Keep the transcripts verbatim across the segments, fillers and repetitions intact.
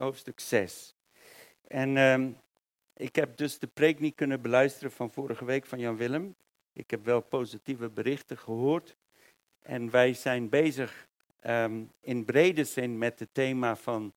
hoofdstuk zes. En um, ik heb dus de preek niet kunnen beluisteren van vorige week van Jan Willem. Ik heb wel positieve berichten gehoord. En wij zijn bezig um, in brede zin met het thema van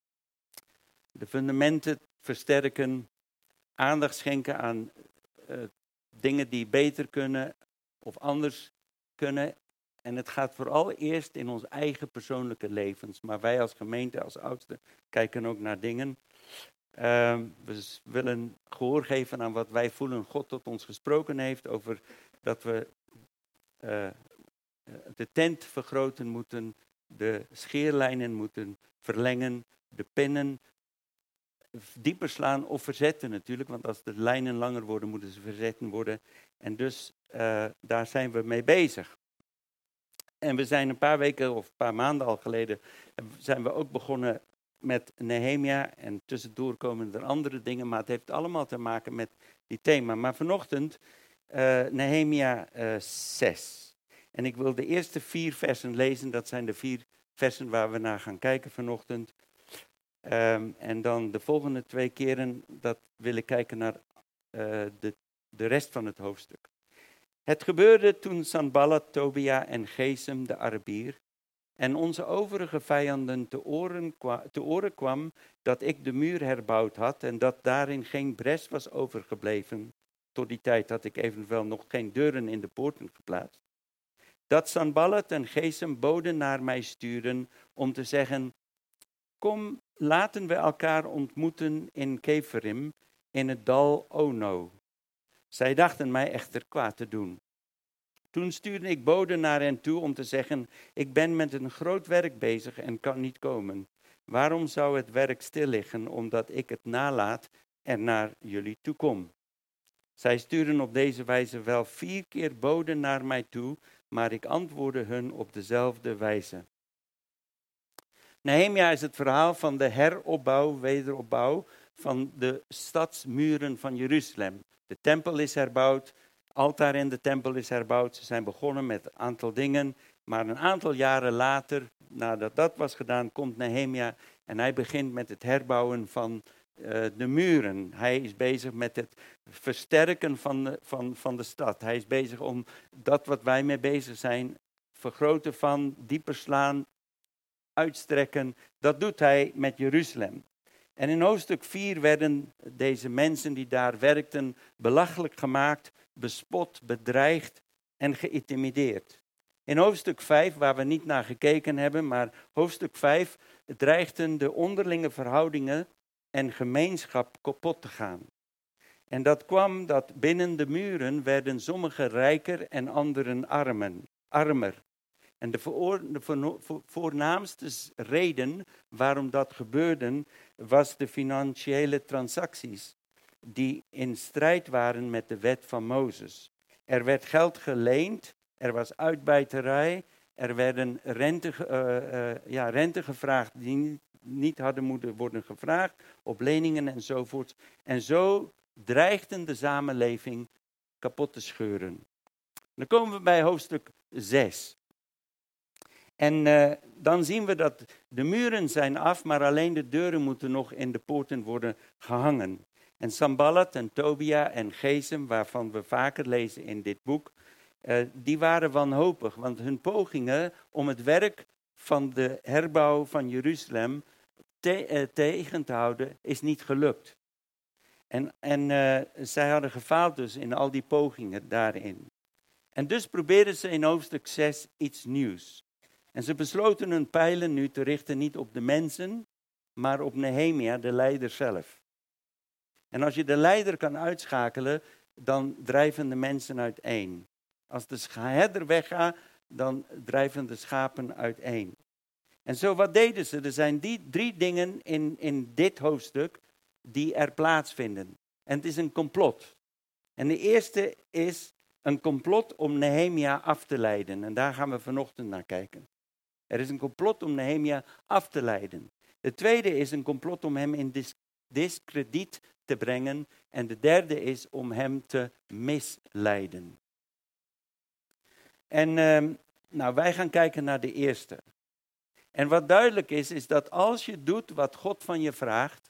de fundamenten versterken, aandacht schenken aan uh, dingen die beter kunnen of anders kunnen. En het gaat vooral eerst in ons eigen persoonlijke levens. Maar wij als gemeente, als oudste, kijken ook naar dingen. Uh, we willen gehoor geven aan wat wij voelen God tot ons gesproken heeft. Over dat we uh, de tent vergroten moeten, de scheerlijnen moeten verlengen, de pinnen dieper slaan of verzetten natuurlijk. Want als de lijnen langer worden, moeten ze verzetten worden. En dus uh, daar zijn we mee bezig. En we zijn een paar weken of een paar maanden al geleden, zijn we ook begonnen met Nehemia. En tussendoor komen er andere dingen, maar het heeft allemaal te maken met die thema. Maar vanochtend uh, Nehemia uh, zes. En ik wil de eerste vier versen lezen. Dat zijn de vier versen waar we naar gaan kijken vanochtend. Um, en dan de volgende twee keren, dat wil ik kijken naar uh, de, de rest van het hoofdstuk. Het gebeurde toen Sanballat, Tobia en Gesem, de Arabier, en onze overige vijanden te oren, kwa, te oren kwam dat ik de muur herbouwd had en dat daarin geen bres was overgebleven. Tot die tijd had ik evenwel nog geen deuren in de poorten geplaatst. Dat Sanballat en Gesem boden naar mij sturen om te zeggen: kom, laten we elkaar ontmoeten in Keferim, in het dal Ono. Zij dachten mij echter kwaad te doen. Toen stuurde ik boden naar hen toe om te zeggen: ik ben met een groot werk bezig en kan niet komen. Waarom zou het werk stil liggen, omdat ik het nalaat en naar jullie toe kom? Zij stuurden op deze wijze wel vier keer boden naar mij toe, maar ik antwoordde hun op dezelfde wijze. Nehemia is het verhaal van de heropbouw, wederopbouw van de stadsmuren van Jeruzalem. De tempel is herbouwd, altaar in de tempel is herbouwd. Ze zijn begonnen met een aantal dingen, maar een aantal jaren later, nadat dat was gedaan, komt Nehemia en hij begint met het herbouwen van uh, de muren. Hij is bezig met het versterken van de, van, van de stad. Hij is bezig om dat wat wij mee bezig zijn, vergroten van, dieper slaan, uitstrekken. Dat doet hij met Jeruzalem. En in hoofdstuk vier werden deze mensen die daar werkten belachelijk gemaakt, bespot, bedreigd en geïntimideerd. In hoofdstuk vijf, waar we niet naar gekeken hebben, maar hoofdstuk vijf dreigden de onderlinge verhoudingen en gemeenschap kapot te gaan. En dat kwam dat binnen de muren werden sommigen rijker en anderen armen, armer. En de, voor, de voor, voor, voornaamste reden waarom dat gebeurde, was de financiële transacties die in strijd waren met de wet van Mozes. Er werd geld geleend, er was uitbuiterij, er werden rente, uh, uh, ja, rente gevraagd die niet, niet hadden moeten worden gevraagd, op leningen enzovoort. En zo dreigden de samenleving kapot te scheuren. Dan komen we bij hoofdstuk zes. En uh, dan zien we dat de muren zijn af, maar alleen de deuren moeten nog in de poorten worden gehangen. En Sanballat en Tobia en Gesem, waarvan we vaker lezen in dit boek, uh, die waren wanhopig. Want hun pogingen om het werk van de herbouw van Jeruzalem te, uh, tegen te houden, is niet gelukt. En, en uh, zij hadden gefaald dus in al die pogingen daarin. En dus probeerden ze in hoofdstuk zes iets nieuws. En ze besloten hun pijlen nu te richten niet op de mensen, maar op Nehemia, de leider zelf. En als je de leider kan uitschakelen, dan drijven de mensen uiteen. Als de herder weggaat, dan drijven de schapen uiteen. En zo wat deden ze? Er zijn die drie dingen in, in dit hoofdstuk die er plaatsvinden. En het is een complot. En de eerste is een complot om Nehemia af te leiden. En daar gaan we vanochtend naar kijken. Er is een complot om Nehemia af te leiden. De tweede is een complot om hem in dis- diskrediet te brengen. En de derde is om hem te misleiden. En uh, nou, wij gaan kijken naar de eerste. En wat duidelijk is, is dat als je doet wat God van je vraagt,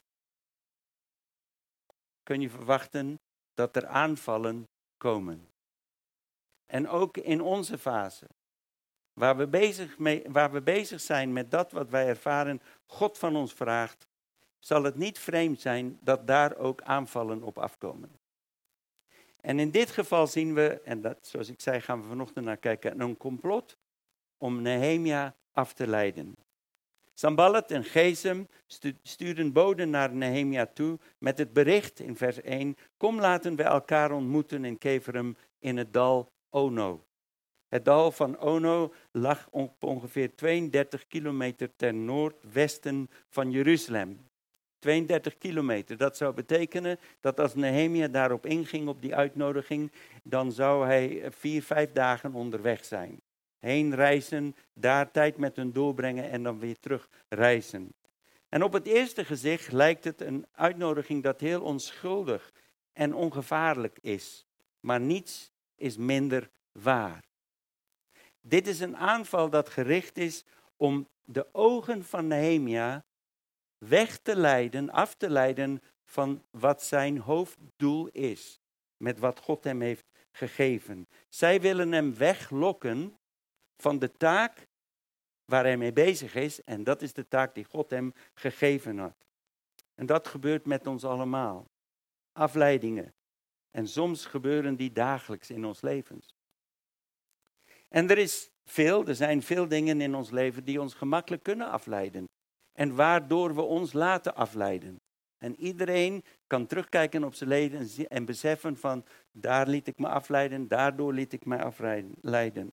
kun je verwachten dat er aanvallen komen. En ook in onze fase, waar we bezig, mee, waar we bezig zijn met dat wat wij ervaren, God van ons vraagt, zal het niet vreemd zijn dat daar ook aanvallen op afkomen. En in dit geval zien we, en dat, zoals ik zei, gaan we vanochtend naar kijken, een complot om Nehemia af te leiden. Sanballat en Gesem stuurden boden naar Nehemia toe met het bericht in vers één, kom laten we elkaar ontmoeten in Keverum in het dal Ono. Het dal van Ono lag op ongeveer tweeëndertig kilometer ten noordwesten van Jeruzalem. tweeëndertig kilometer, dat zou betekenen dat als Nehemia daarop inging op die uitnodiging, dan zou hij vier, vijf dagen onderweg zijn. Heen reizen, daar tijd met hun doorbrengen en dan weer terug reizen. En op het eerste gezicht lijkt het een uitnodiging dat heel onschuldig en ongevaarlijk is. Maar niets is minder waar. Dit is een aanval dat gericht is om de ogen van Nehemia weg te leiden, af te leiden van wat zijn hoofddoel is. Met wat God hem heeft gegeven. Zij willen hem weglokken van de taak waar hij mee bezig is. En dat is de taak die God hem gegeven had. En dat gebeurt met ons allemaal. Afleidingen. En soms gebeuren die dagelijks in ons levens. En er is veel, er zijn veel dingen in ons leven die ons gemakkelijk kunnen afleiden. En waardoor we ons laten afleiden. En iedereen kan terugkijken op zijn leven en beseffen van, daar liet ik me afleiden, daardoor liet ik me afleiden.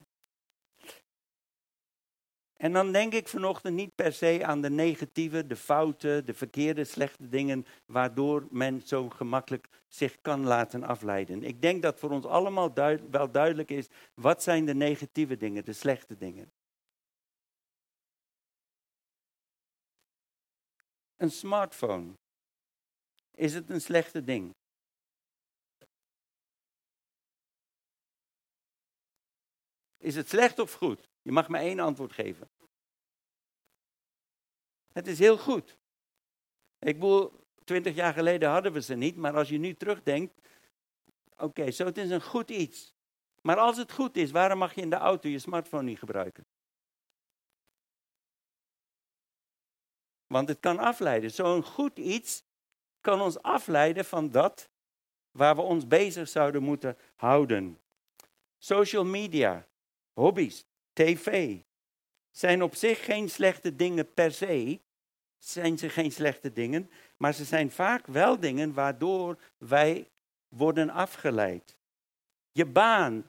En dan denk ik vanochtend niet per se aan de negatieve, de foute, de verkeerde, slechte dingen, waardoor men zo gemakkelijk zich kan laten afleiden. Ik denk dat voor ons allemaal duid- wel duidelijk is, wat zijn de negatieve dingen, de slechte dingen. Een smartphone. Is het een slechte ding? Is het slecht of goed? Je mag maar één antwoord geven. Het is heel goed. Ik bedoel, twintig jaar geleden hadden we ze niet, maar als je nu terugdenkt, oké, okay, zo het is een goed iets. Maar als het goed is, waarom mag je in de auto je smartphone niet gebruiken? Want het kan afleiden. Zo'n goed iets kan ons afleiden van dat waar we ons bezig zouden moeten houden. Social media, hobby's, tv, zijn op zich geen slechte dingen per se. Zijn ze geen slechte dingen, maar ze zijn vaak wel dingen waardoor wij worden afgeleid. Je baan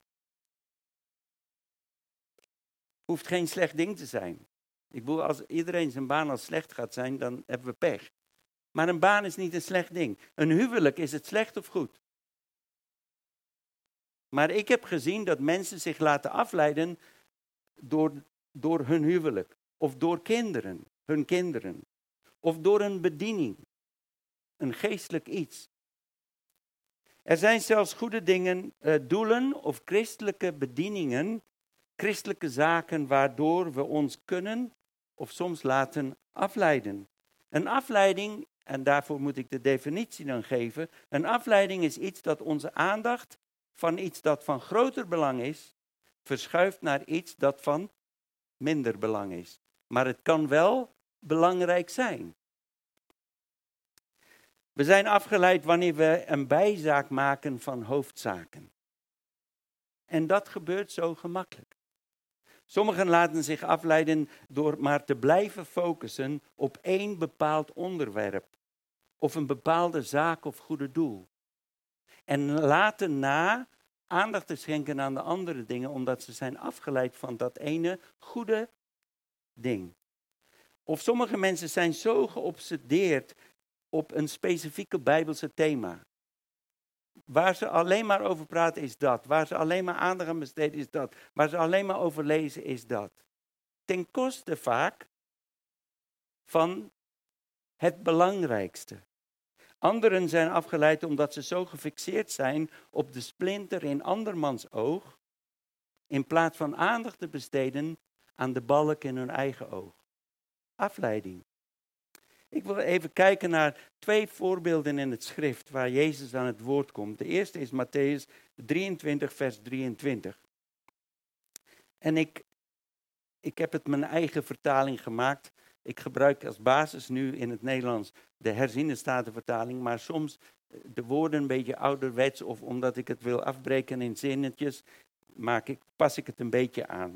hoeft geen slecht ding te zijn. Ik bedoel, als iedereen zijn baan als slecht gaat zijn, dan hebben we pech. Maar een baan is niet een slecht ding. Een huwelijk, is het slecht of goed? Maar ik heb gezien dat mensen zich laten afleiden door, door hun huwelijk. Of door kinderen, hun kinderen. Of door een bediening. Een geestelijk iets. Er zijn zelfs goede dingen, uh, doelen of christelijke bedieningen, christelijke zaken waardoor we ons kunnen of soms laten afleiden. Een afleiding, en daarvoor moet ik de definitie dan geven, een afleiding is iets dat onze aandacht van iets dat van groter belang is, verschuift naar iets dat van minder belang is. Maar het kan wel belangrijk zijn. We zijn afgeleid wanneer we een bijzaak maken van hoofdzaken. En dat gebeurt zo gemakkelijk. Sommigen laten zich afleiden door maar te blijven focussen op één bepaald onderwerp. Of een bepaalde zaak of goede doel. En laten na aandacht te schenken aan de andere dingen, omdat ze zijn afgeleid van dat ene goede ding. Of sommige mensen zijn zo geobsedeerd op een specifieke Bijbelse thema. Waar ze alleen maar over praten is dat. Waar ze alleen maar aandacht aan besteden is dat. Waar ze alleen maar over lezen is dat. Ten koste vaak van het belangrijkste. Anderen zijn afgeleid omdat ze zo gefixeerd zijn op de splinter in andermans oog, in plaats van aandacht te besteden aan de balk in hun eigen oog. afleiding. Ik wil even kijken naar twee voorbeelden in het schrift waar Jezus aan het woord komt. De eerste is Matthäus drieëntwintig, vers drieëntwintig. En ik, ik heb het mijn eigen vertaling gemaakt. Ik gebruik als basis nu in het Nederlands de herziene statenvertaling, maar soms de woorden een beetje ouderwets of omdat ik het wil afbreken in zinnetjes, maak ik, pas ik het een beetje aan.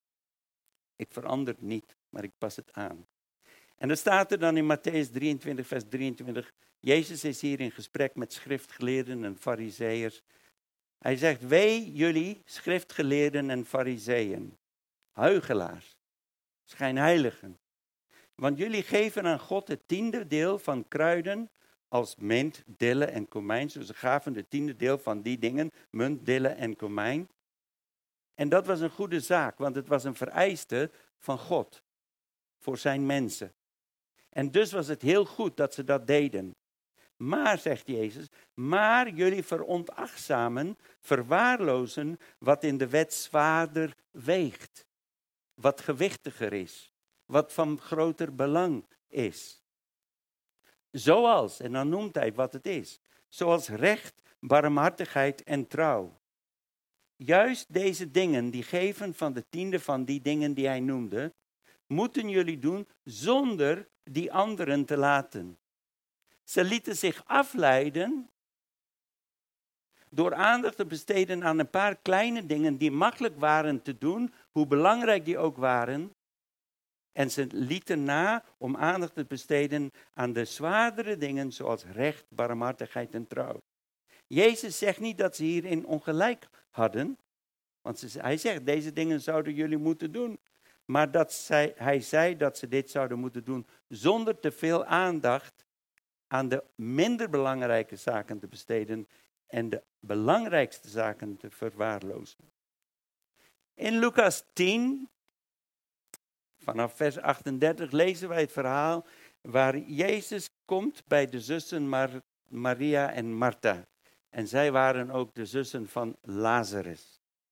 Ik verander het niet, maar ik pas het aan. En dan staat er dan in Matthäus drieëntwintig, vers drieëntwintig, Jezus is hier in gesprek met schriftgeleerden en farizeeërs. Hij zegt, wee jullie schriftgeleerden en farizeeën, huichelaars, schijnheiligen. Want jullie geven aan God het tiende deel van kruiden als munt, dille en komijn. Dus ze gaven het tiende deel van die dingen, munt, dille en komijn. En dat was een goede zaak, want het was een vereiste van God voor zijn mensen. En dus was het heel goed dat ze dat deden. Maar, zegt Jezus, maar jullie veronachtzamen, verwaarlozen wat in de wet zwaarder weegt. Wat gewichtiger is. Wat van groter belang is. Zoals, en dan noemt hij wat het is. Zoals recht, barmhartigheid en trouw. Juist deze dingen, die geven van de tiende van die dingen die hij noemde, moeten jullie doen zonder die anderen te laten. Ze lieten zich afleiden door aandacht te besteden aan een paar kleine dingen die makkelijk waren te doen, hoe belangrijk die ook waren. En ze lieten na om aandacht te besteden aan de zwaardere dingen zoals recht, barmhartigheid en trouw. Jezus zegt niet dat ze hierin ongelijk hadden, want ze, hij zegt deze dingen zouden jullie moeten doen. Maar dat zij, hij zei dat ze dit zouden moeten doen zonder te veel aandacht aan de minder belangrijke zaken te besteden en de belangrijkste zaken te verwaarlozen. In Lucas tien, vanaf vers achtendertig, lezen wij het verhaal waar Jezus komt bij de zussen Mar- Maria en Martha. En zij waren ook de zussen van Lazarus.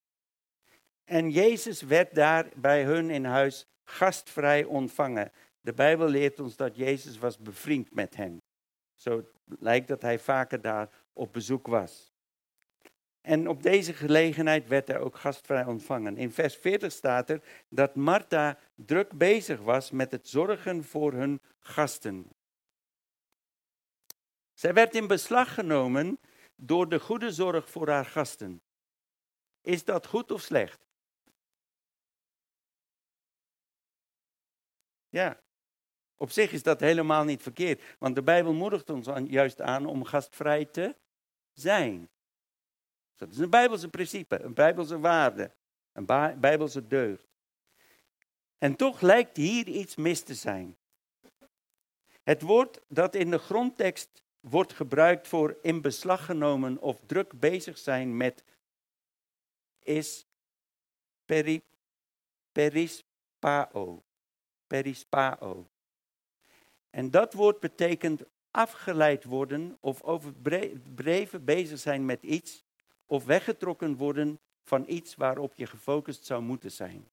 En Jezus werd daar bij hun in huis gastvrij ontvangen. De Bijbel leert ons dat Jezus was bevriend met hen. Zo lijkt dat hij vaker daar op bezoek was. En op deze gelegenheid werd hij ook gastvrij ontvangen. In vers veertig staat er dat Martha druk bezig was met het zorgen voor hun gasten. Zij werd in beslag genomen door de goede zorg voor haar gasten. Is dat goed of slecht? Ja, op zich is dat helemaal niet verkeerd. Want de Bijbel moedigt ons juist aan om gastvrij te zijn. Dat is een Bijbelse principe, een Bijbelse waarde, een Bijbelse deugd. En toch lijkt hier iets mis te zijn. Het woord dat in de grondtekst wordt gebruikt voor in beslag genomen of druk bezig zijn met, is peri, perispao. Perispao. En dat woord betekent afgeleid worden of overdreven bezig zijn met iets of weggetrokken worden van iets waarop je gefocust zou moeten zijn.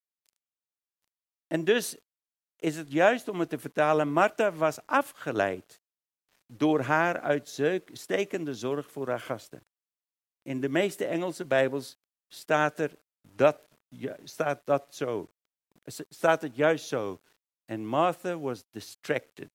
En dus is het juist om het te vertalen, Martha was afgeleid door haar uitstekende zorg voor haar gasten. In de meeste Engelse Bijbels staat, er dat, staat dat zo. Staat het juist zo. And Martha was distracted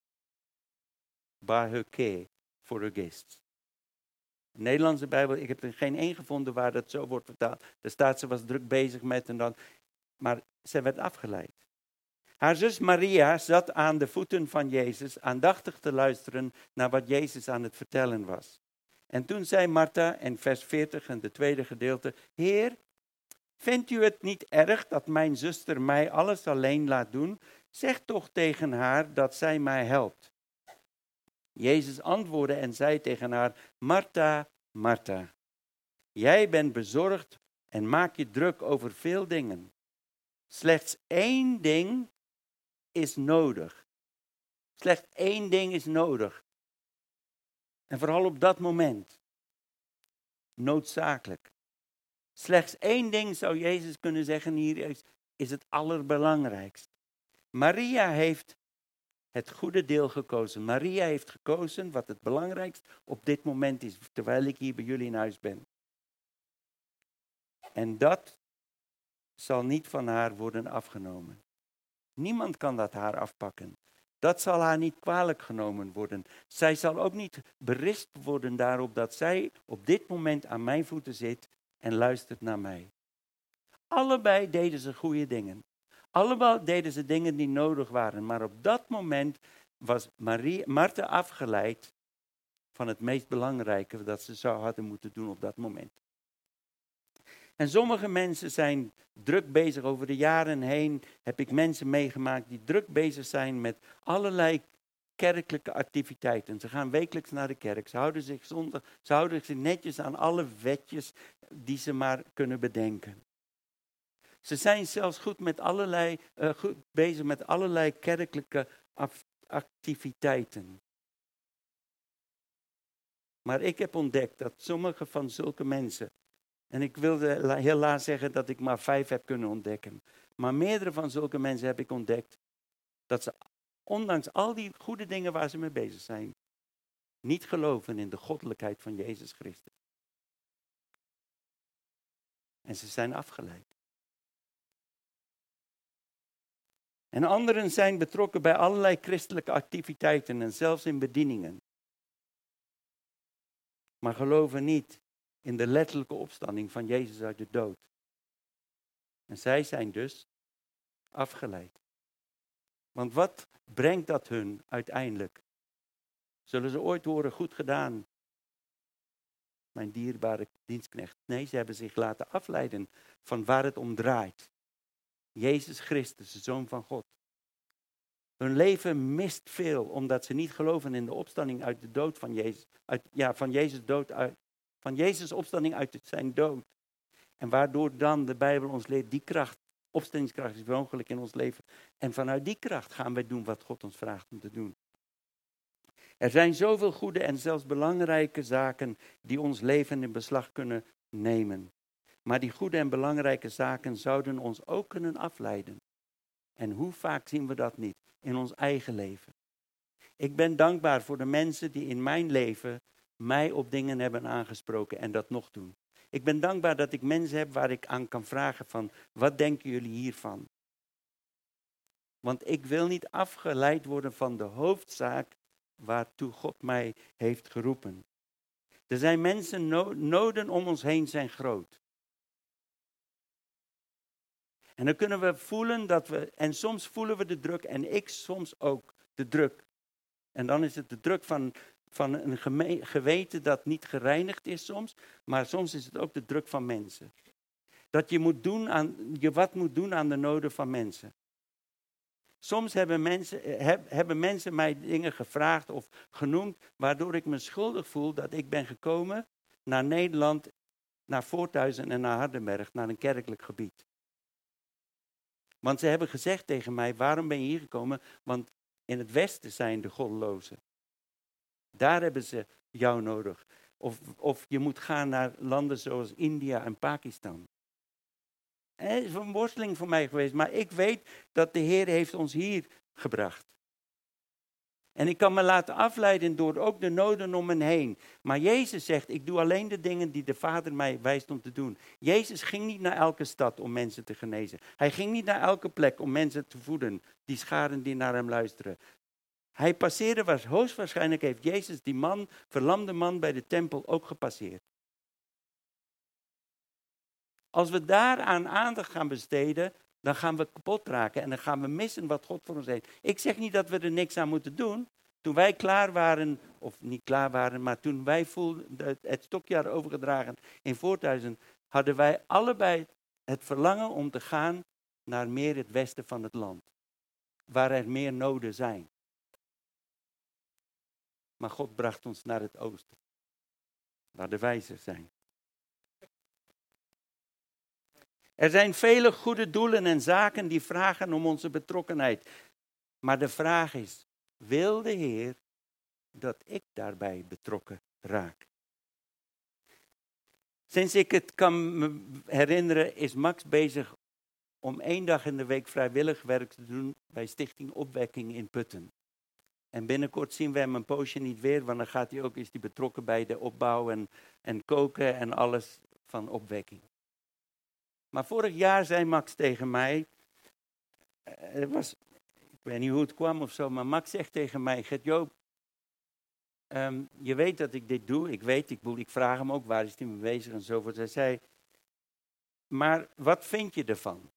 by her care for her guests. De Nederlandse Bijbel, ik heb er geen één gevonden waar dat zo wordt vertaald. Er staat, ze was druk bezig met en dan. Maar ze werd afgeleid. Haar zus Maria zat aan de voeten van Jezus, aandachtig te luisteren naar wat Jezus aan het vertellen was. En toen zei Martha, in vers veertig, en de tweede gedeelte, Heer, vindt u het niet erg dat mijn zuster mij alles alleen laat doen? Zeg toch tegen haar dat zij mij helpt. Jezus antwoordde en zei tegen haar, Martha, Martha, jij bent bezorgd en maak je druk over veel dingen. Slechts één ding is nodig. Slechts één ding is nodig. En vooral op dat moment. Noodzakelijk. Slechts één ding zou Jezus kunnen zeggen hier is, is het allerbelangrijkst. Maria heeft het goede deel gekozen. Maria heeft gekozen wat het belangrijkst op dit moment is, terwijl ik hier bij jullie in huis ben. En dat zal niet van haar worden afgenomen. Niemand kan dat haar afpakken. Dat zal haar niet kwalijk genomen worden. Zij zal ook niet berispt worden daarop dat zij op dit moment aan mijn voeten zit en luistert naar mij. Allebei deden ze goede dingen. Allebei deden ze dingen die nodig waren. Maar op dat moment was Marie, Martha afgeleid van het meest belangrijke dat ze zou hadden moeten doen op dat moment. En sommige mensen zijn druk bezig. Over de jaren heen heb ik mensen meegemaakt die druk bezig zijn met allerlei kerkelijke activiteiten. Ze gaan wekelijks naar de kerk. Ze houden zich zondag, ze houden zich netjes aan alle wetjes die ze maar kunnen bedenken. Ze zijn zelfs goed, met allerlei, uh, goed bezig met allerlei kerkelijke activiteiten. Maar ik heb ontdekt dat sommige van zulke mensen, en ik wilde helaas zeggen dat ik maar vijf heb kunnen ontdekken, maar meerdere van zulke mensen heb ik ontdekt dat ze, ondanks al die goede dingen waar ze mee bezig zijn, niet geloven in de goddelijkheid van Jezus Christus. En ze zijn afgeleid. En anderen zijn betrokken bij allerlei christelijke activiteiten en zelfs in bedieningen. Maar geloven niet in de letterlijke opstanding van Jezus uit de dood. En zij zijn dus afgeleid. Want wat brengt dat hun uiteindelijk? Zullen ze ooit horen, goed gedaan, mijn dierbare dienstknecht? Nee, ze hebben zich laten afleiden van waar het om draait. Jezus Christus, de Zoon van God. Hun leven mist veel, omdat ze niet geloven in de opstanding uit de dood van Jezus. Uit, ja, van Jezus dood uit, van Jezus opstanding uit zijn dood. En waardoor dan de Bijbel ons leert, die kracht, opstandingskracht is ongeluk in ons leven. En vanuit die kracht gaan wij doen wat God ons vraagt om te doen. Er zijn zoveel goede en zelfs belangrijke zaken die ons leven in beslag kunnen nemen. Maar die goede en belangrijke zaken zouden ons ook kunnen afleiden. En hoe vaak zien we dat niet in ons eigen leven? Ik ben dankbaar voor de mensen die in mijn leven mij op dingen hebben aangesproken en dat nog doen. Ik ben dankbaar dat ik mensen heb waar ik aan kan vragen van, wat denken jullie hiervan? Want ik wil niet afgeleid worden van de hoofdzaak waartoe God mij heeft geroepen. Er zijn mensen, no- noden om ons heen zijn groot. En dan kunnen we voelen dat we, en soms voelen we de druk en ik soms ook de druk. En dan is het de druk van, van een geme- geweten dat niet gereinigd is soms, maar soms is het ook de druk van mensen. Dat je, moet doen aan, je wat moet doen aan de noden van mensen. Soms hebben mensen, heb, hebben mensen mij dingen gevraagd of genoemd, waardoor ik me schuldig voel dat ik ben gekomen naar Nederland, naar Voorthuizen en naar Hardenberg, naar een kerkelijk gebied. Want ze hebben gezegd tegen mij, waarom ben je hier gekomen? Want in het westen zijn de goddelozen. Daar hebben ze jou nodig. Of, of je moet gaan naar landen zoals India en Pakistan. Het is een worsteling voor mij geweest, maar ik weet dat de Heer heeft ons hier gebracht. En ik kan me laten afleiden door ook de noden om me heen. Maar Jezus zegt, ik doe alleen de dingen die de Vader mij wijst om te doen. Jezus ging niet naar elke stad om mensen te genezen. Hij ging niet naar elke plek om mensen te voeden, die scharen die naar hem luisteren. Hij passeerde, was hoogstwaarschijnlijk heeft Jezus die man, verlamde man bij de tempel ook gepasseerd. Als we daaraan aandacht gaan besteden, dan gaan we kapot raken en dan gaan we missen wat God voor ons heeft. Ik zeg niet dat we er niks aan moeten doen. Toen wij klaar waren, of niet klaar waren, maar toen wij voelden het stokje hadden overgedragen in Voorthuizen, hadden wij allebei het verlangen om te gaan naar meer het westen van het land. Waar er meer noden zijn. Maar God bracht ons naar het oosten. Waar de wijzen zijn. Er zijn vele goede doelen en zaken die vragen om onze betrokkenheid. Maar de vraag is, wil de Heer dat ik daarbij betrokken raak? Sinds ik het kan me herinneren is Max bezig om één dag in de week vrijwillig werk te doen bij Stichting Opwekking in Putten. En binnenkort zien we hem een poosje niet weer, want dan gaat hij ook, is hij betrokken bij de opbouw en, en koken en alles van opwekking. Maar vorig jaar zei Max tegen mij, het was, ik weet niet hoe het kwam of zo, maar Max zegt tegen mij, Gert-Joop, um, je weet dat ik dit doe, ik weet, ik, ik vraag hem ook, waar is hij mee bezig enzovoort. Hij zei, maar wat vind je ervan?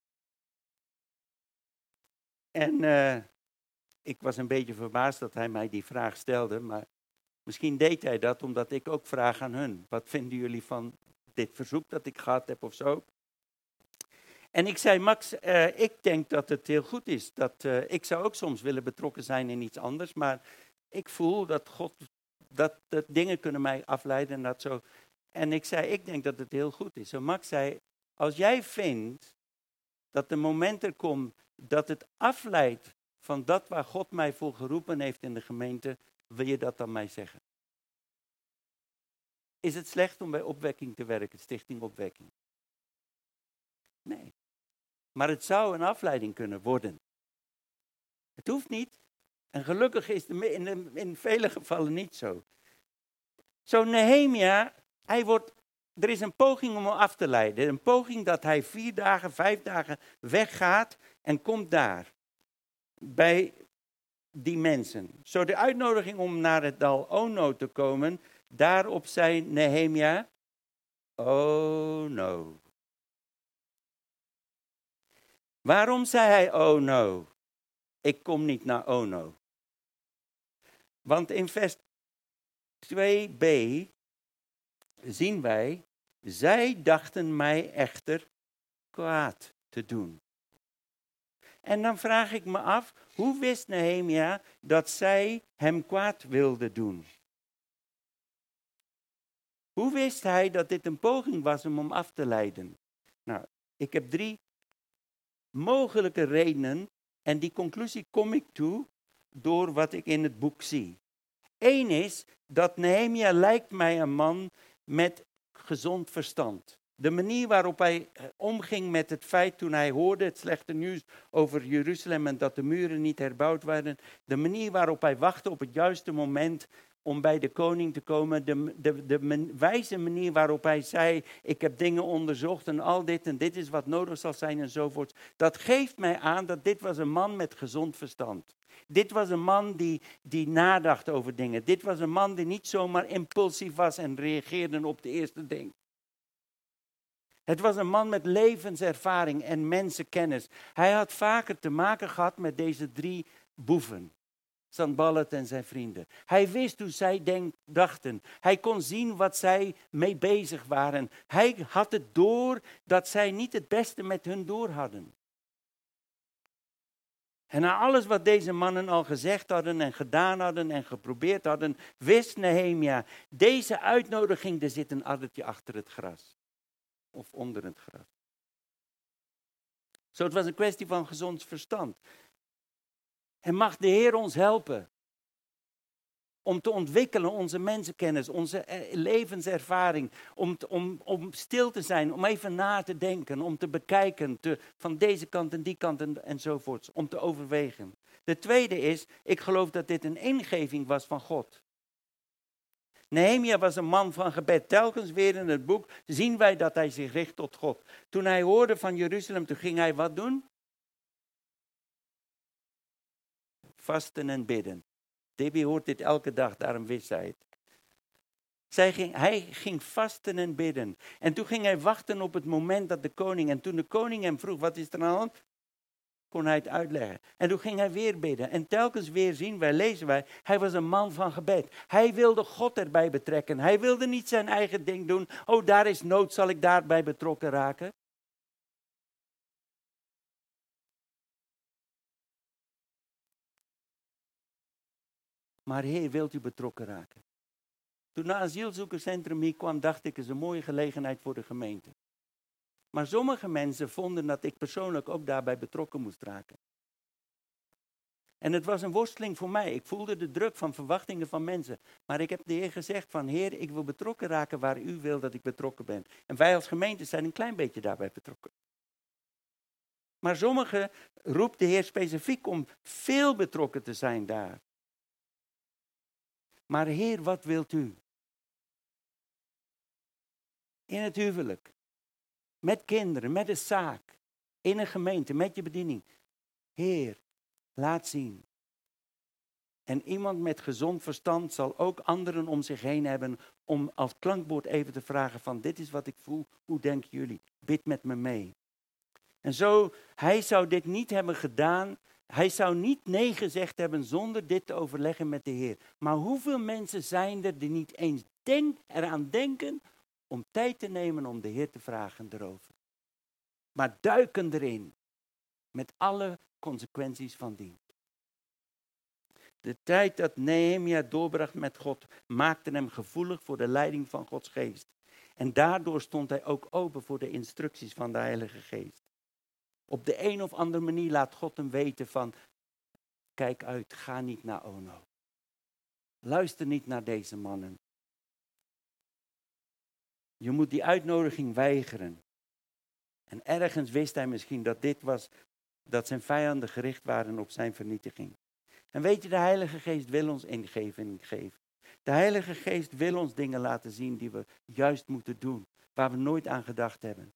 En uh, ik was een beetje verbaasd dat hij mij die vraag stelde, maar misschien deed hij dat omdat ik ook vraag aan hun. Wat vinden jullie van dit verzoek dat ik gehad heb of zo? En ik zei, Max, uh, ik denk dat het heel goed is. Dat, uh, ik zou ook soms willen betrokken zijn in iets anders, maar ik voel dat God, dat, dat dingen kunnen mij afleiden en dat zo. En ik zei, ik denk dat het heel goed is. En Max zei, als jij vindt dat de moment er komt dat het afleidt van dat waar God mij voor geroepen heeft in de gemeente, wil je dat dan mij zeggen? Is het slecht om bij opwekking te werken, Stichting Opwekking? Nee. Maar het zou een afleiding kunnen worden. Het hoeft niet. En gelukkig is het in, in, in vele gevallen niet zo. Zo Nehemia, hij wordt, er is een poging om hem af te leiden. Een poging dat hij vier dagen, vijf dagen weggaat en komt daar. Bij die mensen. Zo de uitnodiging om naar het dal Ono te komen, daarop zei Nehemia, oh no. Waarom zei hij oh no? Ik kom niet naar Ono. Want in vers twee b zien wij, zij dachten mij echter kwaad te doen. En dan vraag ik me af, hoe wist Nehemia dat zij hem kwaad wilden doen? Hoe wist hij dat dit een poging was om hem af te leiden? Nou, ik heb drie mogelijke redenen en die conclusie kom ik toe door wat ik in het boek zie. Eén is dat Nehemia lijkt mij een man met gezond verstand. De manier waarop hij omging met het feit toen hij hoorde het slechte nieuws over Jeruzalem en dat de muren niet herbouwd werden. De manier waarop hij wachtte op het juiste moment om bij de koning te komen. De, de, de men, wijze manier waarop hij zei, ik heb dingen onderzocht en al dit en dit is wat nodig zal zijn enzovoort. Dat geeft mij aan dat dit was een man met gezond verstand. Dit was een man die, die nadacht over dingen. Dit was een man die niet zomaar impulsief was en reageerde op de eerste ding. Het was een man met levenservaring en mensenkennis. Hij had vaker te maken gehad met deze drie boeven. Sanballat en zijn vrienden. Hij wist hoe zij denk, dachten. Hij kon zien wat zij mee bezig waren. Hij had het door dat zij niet het beste met hun door hadden. En na alles wat deze mannen al gezegd hadden en gedaan hadden en geprobeerd hadden, wist Nehemia, deze uitnodiging, er zit een addertje achter het gras. Of onder het gras. Zo, het was een kwestie van gezond verstand. En mag de Heer ons helpen om te ontwikkelen onze mensenkennis, onze levenservaring, om, om, om stil te zijn, om even na te denken, om te bekijken te, van deze kant en die kant en, enzovoorts, om te overwegen. De tweede is, ik geloof dat dit een ingeving was van God. Nehemia was een man van gebed. Telkens weer in het boek zien wij dat hij zich richt tot God. Toen hij hoorde van Jeruzalem, toen ging hij wat doen? Vasten en bidden. Debbie hoort dit elke dag, daarom wist hij het. Zij ging, hij ging vasten en bidden. En toen ging hij wachten op het moment dat de koning... En toen de koning hem vroeg, wat is er aan de hand? Kon hij het uitleggen. En toen ging hij weer bidden. En telkens weer zien wij, lezen wij, hij was een man van gebed. Hij wilde God erbij betrekken. Hij wilde niet zijn eigen ding doen. Oh, daar is nood, zal ik daarbij betrokken raken? Maar Heer, wilt u betrokken raken? Toen het asielzoekerscentrum hier kwam, dacht ik, het is een mooie gelegenheid voor de gemeente. Maar sommige mensen vonden dat ik persoonlijk ook daarbij betrokken moest raken. En het was een worsteling voor mij. Ik voelde de druk van verwachtingen van mensen. Maar ik heb de Heer gezegd van, Heer, ik wil betrokken raken waar u wil dat ik betrokken ben. En wij als gemeente zijn een klein beetje daarbij betrokken. Maar sommigen roept de Heer specifiek om veel betrokken te zijn daar. Maar Heer, wat wilt u? In het huwelijk. Met kinderen, met de zaak. In een gemeente, met je bediening. Heer, laat zien. En iemand met gezond verstand zal ook anderen om zich heen hebben om als klankbord even te vragen van dit is wat ik voel, hoe denken jullie? Bid met me mee. En zo, hij zou dit niet hebben gedaan, hij zou niet nee gezegd hebben zonder dit te overleggen met de Heer. Maar hoeveel mensen zijn er die niet eens denk, eraan denken om tijd te nemen om de Heer te vragen erover. Maar duiken erin, met alle consequenties van dien. De tijd dat Nehemia doorbracht met God maakte hem gevoelig voor de leiding van Gods geest. En daardoor stond hij ook open voor de instructies van de Heilige Geest. Op de een of andere manier laat God hem weten van, kijk uit, ga niet naar Ono. Luister niet naar deze mannen. Je moet die uitnodiging weigeren. En ergens wist hij misschien dat dit was, dat zijn vijanden gericht waren op zijn vernietiging. En weet je, de Heilige Geest wil ons ingeving geven. De Heilige Geest wil ons dingen laten zien die we juist moeten doen. Waar we nooit aan gedacht hebben.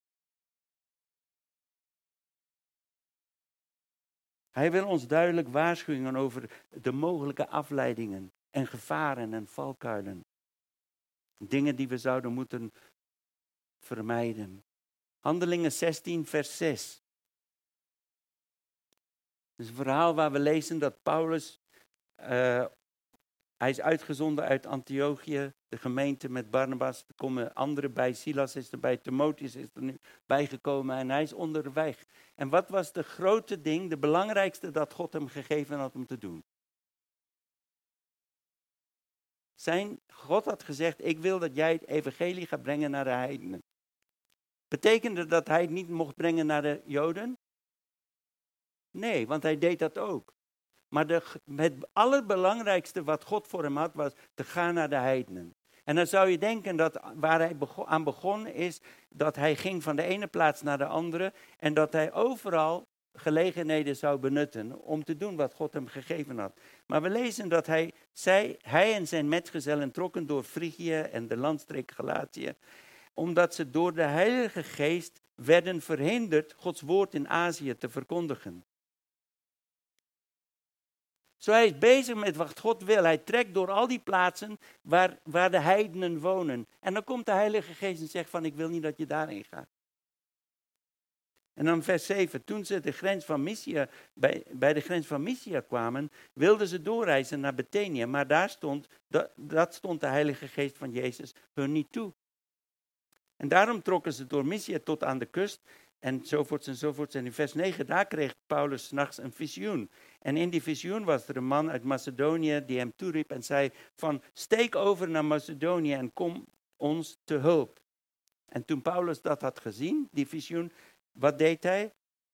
Hij wil ons duidelijk waarschuwen over de mogelijke afleidingen en gevaren en valkuilen. Dingen die we zouden moeten vermijden. Handelingen zestien vers zes. Het is een verhaal waar we lezen dat Paulus, uh, hij is uitgezonden uit Antiochië, de gemeente met Barnabas. Er komen anderen bij, Silas is erbij, Timotheus is er nu bijgekomen en hij is onderweg. En wat was de grote ding, de belangrijkste dat God hem gegeven had om te doen? Zijn, God had gezegd, ik wil dat jij het evangelie gaat brengen naar de heidenen. Betekende dat hij het niet mocht brengen naar de Joden? Nee, want hij deed dat ook. Maar de, het allerbelangrijkste wat God voor hem had, was te gaan naar de heidenen. En dan zou je denken dat waar hij begon, aan begonnen is, dat hij ging van de ene plaats naar de andere. En dat hij overal gelegenheden zou benutten om te doen wat God hem gegeven had. Maar we lezen dat hij, zij, hij en zijn metgezellen trokken door Frigië en de landstreek Galatië. Omdat ze door de Heilige Geest werden verhinderd Gods woord in Azië te verkondigen. Zo hij is bezig met wat God wil. Hij trekt door al die plaatsen waar, waar de heidenen wonen. En dan komt de Heilige Geest en zegt van ik wil niet dat je daarheen gaat. En dan vers zeven. Toen ze de grens van Mysia, bij, bij de grens van Mysia kwamen, wilden ze doorreizen naar Betanië. Maar daar stond, dat, dat stond de Heilige Geest van Jezus hun niet toe. En daarom trokken ze door Mysia tot aan de kust. Enzovoorts enzovoorts. En in vers negen, daar kreeg Paulus 's nachts een visioen. En in die visioen was er een man uit Macedonië die hem toeriep en zei van steek over naar Macedonië en kom ons te hulp. En toen Paulus dat had gezien, die visioen, wat deed hij?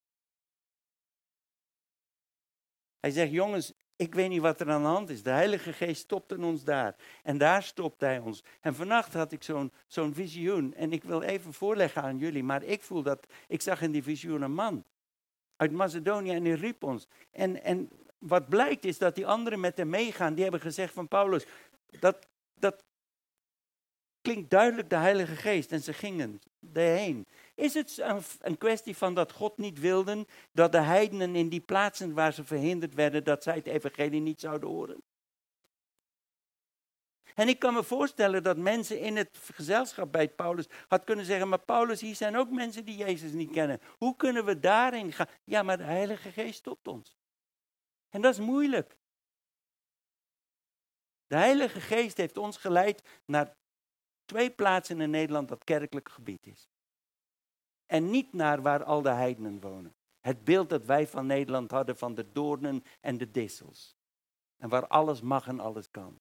Hij zegt, jongens, ik weet niet wat er aan de hand is. De Heilige Geest stopte ons daar. En daar stopt hij ons. En vannacht had ik zo'n, zo'n visioen. En ik wil even voorleggen aan jullie. Maar ik voel dat, ik zag in die visioen een man. Uit Macedonië en die riep ons. En, en wat blijkt is dat die anderen met hem meegaan. Die hebben gezegd van Paulus, dat, dat klinkt duidelijk de Heilige Geest. En ze gingen erheen. Is het een, een kwestie van dat God niet wilde dat de heidenen in die plaatsen waar ze verhinderd werden, dat zij het evangelie niet zouden horen? En ik kan me voorstellen dat mensen in het gezelschap bij Paulus had kunnen zeggen, maar Paulus, hier zijn ook mensen die Jezus niet kennen. Hoe kunnen we daarin gaan? Ja, maar de Heilige Geest stopt ons. En dat is moeilijk. De Heilige Geest heeft ons geleid naar twee plaatsen in Nederland dat kerkelijk gebied is. En niet naar waar al de heidenen wonen. Het beeld dat wij van Nederland hadden van de doornen en de dissels. En waar alles mag en alles kan.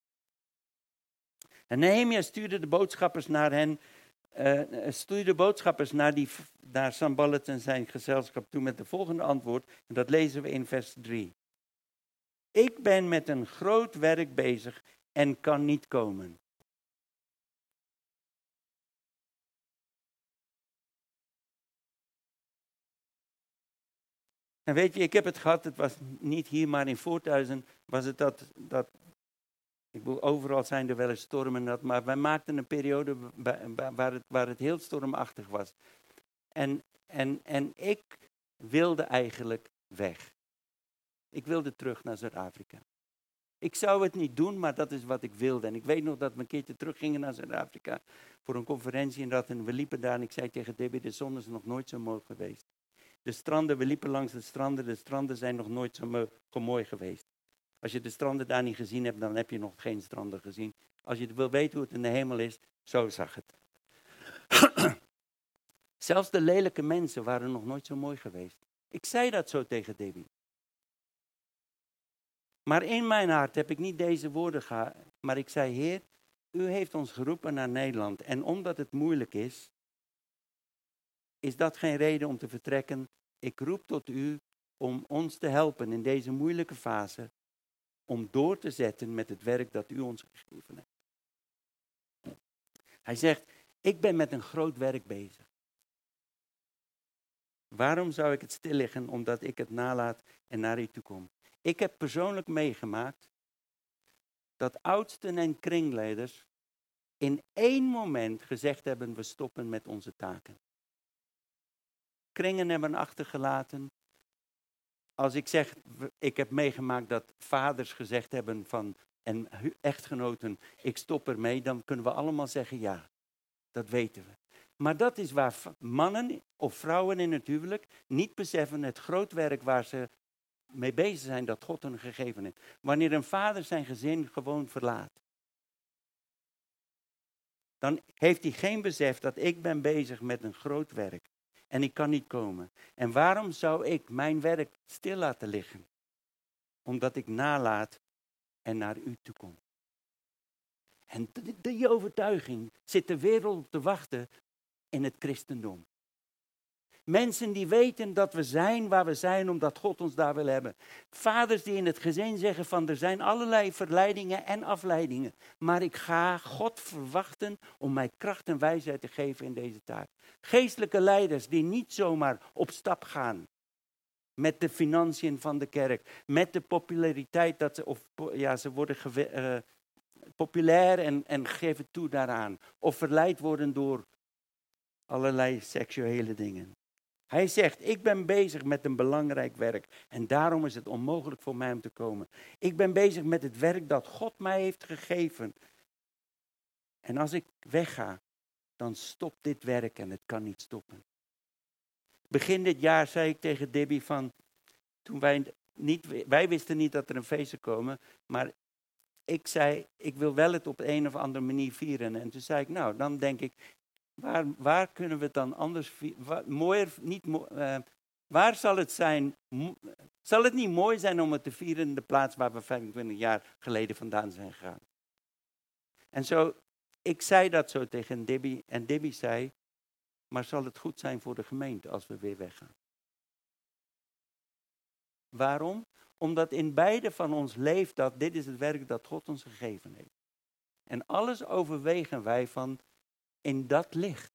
En Nehemia stuurde de boodschappers naar hen. Uh, stuurde boodschappers naar, die, naar Sanballat en zijn gezelschap toe met de volgende antwoord. En dat lezen we in vers drie. Ik ben met een groot werk bezig en kan niet komen. En weet je, ik heb het gehad, het was niet hier, maar in Voorthuizen was het dat, dat ik bedoel, overal zijn er wel eens stormen, dat, maar wij maakten een periode waar het, waar het heel stormachtig was. En, en, en ik wilde eigenlijk weg. Ik wilde terug naar Zuid-Afrika. Ik zou het niet doen, maar dat is wat ik wilde. En ik weet nog dat we een keertje teruggingen naar Zuid-Afrika voor een conferentie en dat. En we liepen daar en ik zei tegen Debbie, de zon is nog nooit zo mooi geweest. De stranden, we liepen langs de stranden, de stranden zijn nog nooit zo mo- mooi geweest. Als je de stranden daar niet gezien hebt, dan heb je nog geen stranden gezien. Als je wil weten hoe het in de hemel is, zo zag het. Zelfs de lelijke mensen waren nog nooit zo mooi geweest. Ik zei dat zo tegen Debbie. Maar in mijn hart heb ik niet deze woorden gehad. Maar ik zei, Heer, u heeft ons geroepen naar Nederland. En omdat het moeilijk is, is dat geen reden om te vertrekken. Ik roep tot u om ons te helpen in deze moeilijke fase. Om door te zetten met het werk dat u ons gegeven hebt. Hij zegt, ik ben met een groot werk bezig. Waarom zou ik het stilleggen omdat ik het nalaat en naar u toe kom? Ik heb persoonlijk meegemaakt dat oudsten en kringleiders in één moment gezegd hebben, we stoppen met onze taken. Kringen hebben achtergelaten. Als ik zeg, ik heb meegemaakt dat vaders gezegd hebben van, en echtgenoten, ik stop ermee, dan kunnen we allemaal zeggen ja, dat weten we. Maar dat is waar mannen of vrouwen in het huwelijk niet beseffen het groot werk waar ze mee bezig zijn dat God hen gegeven heeft. Wanneer een vader zijn gezin gewoon verlaat, dan heeft hij geen besef dat ik ben bezig met een groot werk. En ik kan niet komen. En waarom zou ik mijn werk stil laten liggen? Omdat ik nalaat en naar u toe kom. En die overtuiging zit de wereld op te wachten in het christendom. Mensen die weten dat we zijn waar we zijn omdat God ons daar wil hebben. Vaders die in het gezin zeggen van er zijn allerlei verleidingen en afleidingen. Maar ik ga God verwachten om mij kracht en wijsheid te geven in deze taak. Geestelijke leiders die niet zomaar op stap gaan met de financiën van de kerk. Met de populariteit dat ze, of ja, ze worden gewe, uh, populair en, en geven toe daaraan. Of verleid worden door allerlei seksuele dingen. Hij zegt, ik ben bezig met een belangrijk werk. En daarom is het onmogelijk voor mij om te komen. Ik ben bezig met het werk dat God mij heeft gegeven. En als ik wegga, dan stopt dit werk en het kan niet stoppen. Begin dit jaar zei ik tegen Debbie van, toen wij niet, wij wisten niet dat er een feest zou komen, maar ik zei, ik wil wel het op een of andere manier vieren. En toen zei ik, nou, dan denk ik, Waar, waar kunnen we het dan anders vieren? Mooier, niet mo- uh, waar zal het zijn? Mo- zal het niet mooi zijn om het te vieren in de plaats waar we vijfentwintig jaar geleden vandaan zijn gegaan? En zo, ik zei dat zo tegen Debbie. En Debbie zei, maar zal het goed zijn voor de gemeente als we weer weggaan? Waarom? Omdat in beide van ons leeft dat dit is het werk dat God ons gegeven heeft. En alles overwegen wij van in dat licht.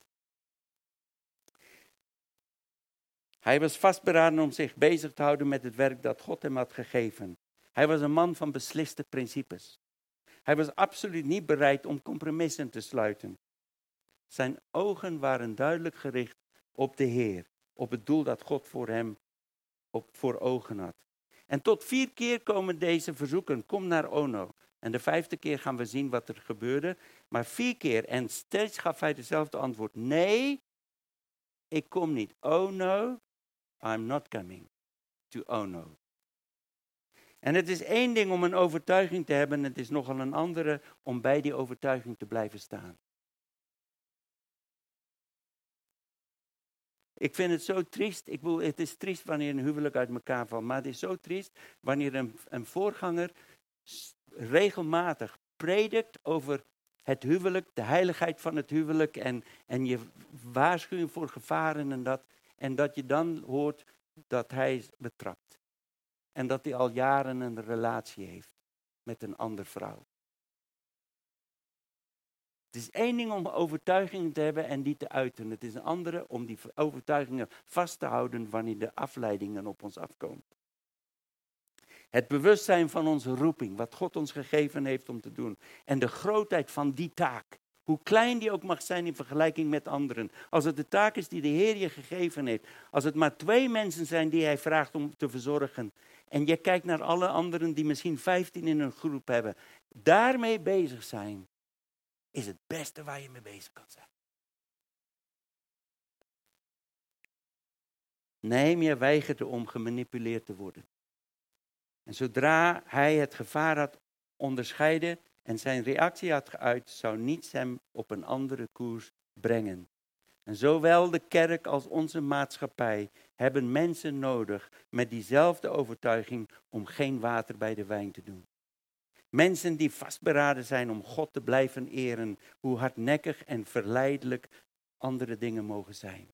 Hij was vastberaden om zich bezig te houden met het werk dat God hem had gegeven. Hij was een man van besliste principes. Hij was absoluut niet bereid om compromissen te sluiten. Zijn ogen waren duidelijk gericht op de Heer. Op het doel dat God voor hem op, voor ogen had. En tot vier keer komen deze verzoeken. Kom naar Ono. En de vijfde keer gaan we zien wat er gebeurde. Maar vier keer. En steeds gaf hij dezelfde antwoord. Nee, ik kom niet. Oh no, I'm not coming to Ono. En het is één ding om een overtuiging te hebben. Het is nogal een andere om bij die overtuiging te blijven staan. Ik vind het zo triest. Ik bedoel, het is triest wanneer een huwelijk uit elkaar valt. Maar het is zo triest wanneer een, een voorganger regelmatig predikt over het huwelijk, de heiligheid van het huwelijk en, en je waarschuwing voor gevaren en dat. En dat je dan hoort dat hij is betrapt. En dat hij al jaren een relatie heeft met een andere vrouw. Het is één ding om overtuigingen te hebben en die te uiten. Het is een andere om die overtuigingen vast te houden wanneer de afleidingen op ons afkomen. Het bewustzijn van onze roeping, wat God ons gegeven heeft om te doen. En de grootheid van die taak. Hoe klein die ook mag zijn in vergelijking met anderen. Als het de taak is die de Heer je gegeven heeft. Als het maar twee mensen zijn die hij vraagt om te verzorgen. En je kijkt naar alle anderen die misschien vijftien in een groep hebben. Daarmee bezig zijn is het beste waar je mee bezig kan zijn. Nehemia weigerde om gemanipuleerd te worden. En zodra hij het gevaar had onderscheiden en zijn reactie had geuit, zou niets hem op een andere koers brengen. En zowel de kerk als onze maatschappij hebben mensen nodig met diezelfde overtuiging om geen water bij de wijn te doen. Mensen die vastberaden zijn om God te blijven eren, hoe hardnekkig en verleidelijk andere dingen mogen zijn.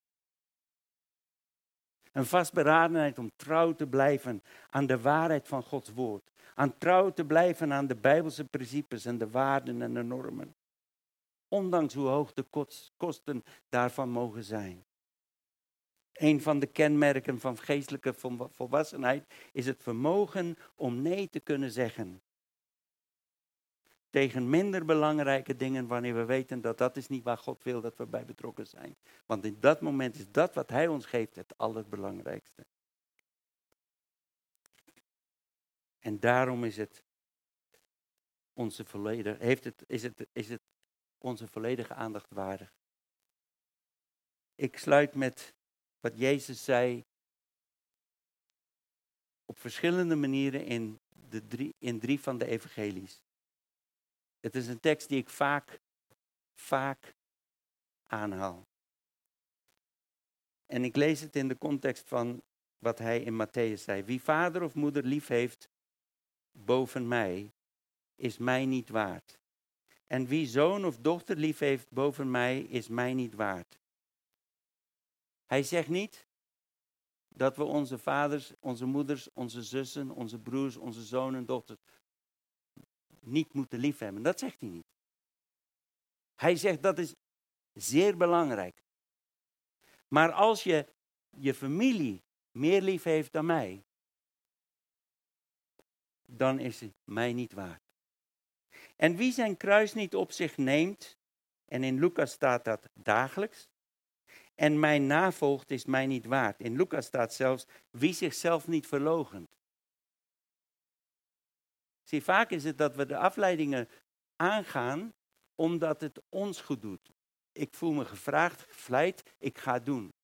Een vastberadenheid om trouw te blijven aan de waarheid van Gods woord. Aan trouw te blijven aan de Bijbelse principes en de waarden en de normen. Ondanks hoe hoog de kosten daarvan mogen zijn. Een van de kenmerken van geestelijke volwassenheid is het vermogen om nee te kunnen zeggen. Tegen minder belangrijke dingen wanneer we weten dat dat is niet waar God wil dat we bij betrokken zijn. Want in dat moment is dat wat hij ons geeft het allerbelangrijkste. En daarom is het onze volledige, heeft het, is het, is het onze volledige aandacht waardig. Ik sluit met wat Jezus zei op verschillende manieren in, de drie, in drie van de evangelies. Het is een tekst die ik vaak, vaak aanhaal. En ik lees het in de context van wat hij in Matthäus zei. Wie vader of moeder lief heeft boven mij, is mij niet waard. En wie zoon of dochter lief heeft boven mij, is mij niet waard. Hij zegt niet dat we onze vaders, onze moeders, onze zussen, onze broers, onze zonen en dochters niet moeten liefhebben. Dat zegt hij niet. Hij zegt dat is zeer belangrijk. Maar als je je familie meer lief heeft dan mij, dan is het mij niet waard. En wie zijn kruis niet op zich neemt, en in Lucas staat dat dagelijks, en mij navolgt is mij niet waard. In Lucas staat zelfs wie zichzelf niet verloochent. Zie, vaak is het dat we de afleidingen aangaan omdat het ons goed doet. Ik voel me gevraagd, gevleid, ik ga het doen.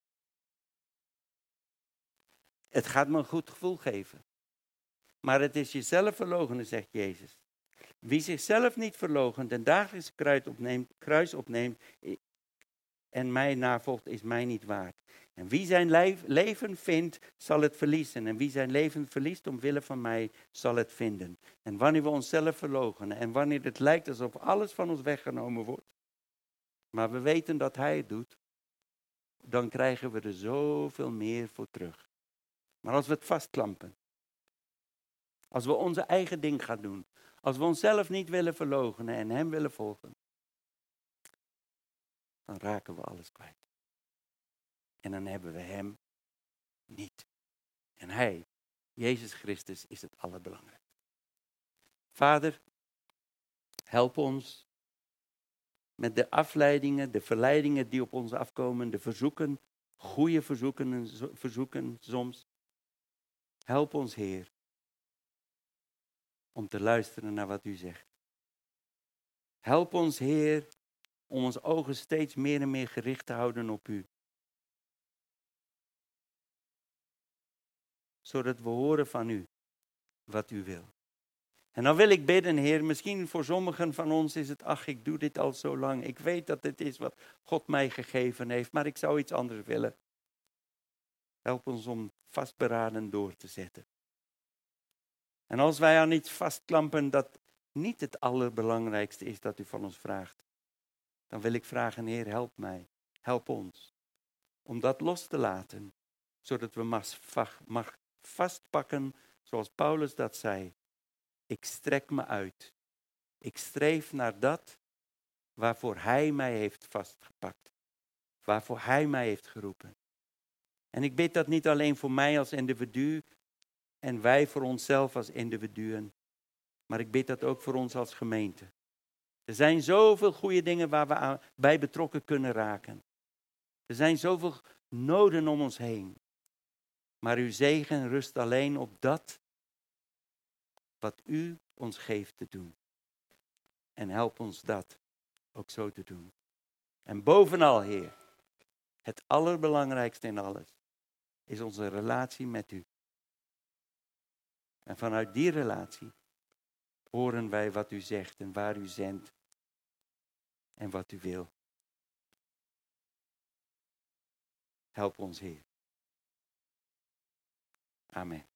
Het gaat me een goed gevoel geven. Maar het is jezelf verloochenen, zegt Jezus. Wie zichzelf niet verloochent en dagelijks kruis opneemt, kruis opneemt en mij navolgt, is mij niet waard. En wie zijn leven vindt, zal het verliezen. En wie zijn leven verliest omwille van mij, zal het vinden. En wanneer we onszelf verloochenen en wanneer het lijkt alsof alles van ons weggenomen wordt, maar we weten dat hij het doet, dan krijgen we er zoveel meer voor terug. Maar als we het vastklampen, als we onze eigen ding gaan doen, als we onszelf niet willen verloochenen en hem willen volgen, dan raken we alles kwijt. En dan hebben we hem niet. En hij, Jezus Christus, is het allerbelangrijkste. Vader, help ons met de afleidingen, de verleidingen die op ons afkomen, de verzoeken, goede verzoeken, en verzoeken soms. Help ons, Heer, om te luisteren naar wat u zegt. Help ons, Heer, om onze ogen steeds meer en meer gericht te houden op u. Zodat we horen van u wat u wil. En dan wil ik bidden, Heer, misschien voor sommigen van ons is het, ach, ik doe dit al zo lang. Ik weet dat dit is wat God mij gegeven heeft, maar ik zou iets anders willen. Help ons om vastberaden door te zetten. En als wij aan iets vastklampen dat niet het allerbelangrijkste is dat u van ons vraagt, dan wil ik vragen, Heer, help mij, help ons, om dat los te laten, zodat we mag vastpakken, zoals Paulus dat zei. Ik strek me uit. Ik streef naar dat waarvoor Hij mij heeft vastgepakt. Waarvoor Hij mij heeft geroepen. En ik bid dat niet alleen voor mij als individu en wij voor onszelf als individuen. Maar ik bid dat ook voor ons als gemeente. Er zijn zoveel goede dingen waar we aan, bij betrokken kunnen raken. Er zijn zoveel noden om ons heen. Maar uw zegen rust alleen op dat wat u ons geeft te doen. En help ons dat ook zo te doen. En bovenal, Heer, het allerbelangrijkste in alles is onze relatie met u. En vanuit die relatie horen wij wat u zegt en waar u zendt en wat u wil. Help ons, Heer. Amen.